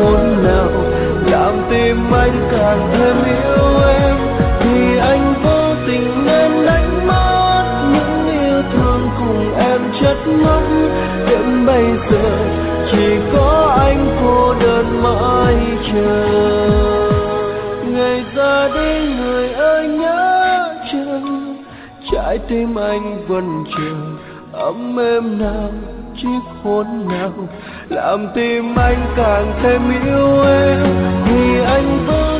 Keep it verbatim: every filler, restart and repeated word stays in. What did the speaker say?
hôn nào làm tim anh càng thêm yêu em. Thì anh vô tình nên đánh mất những yêu thương cùng em chất mất. Đến bây giờ chỉ có anh cô đơn mãi chờ. Ngày ra đi người ơi nhớ chừng, trái tim anh vẫn chờ ấm êm nào chiếc hôn nào làm tim anh càng thêm yêu em. Thì anh vô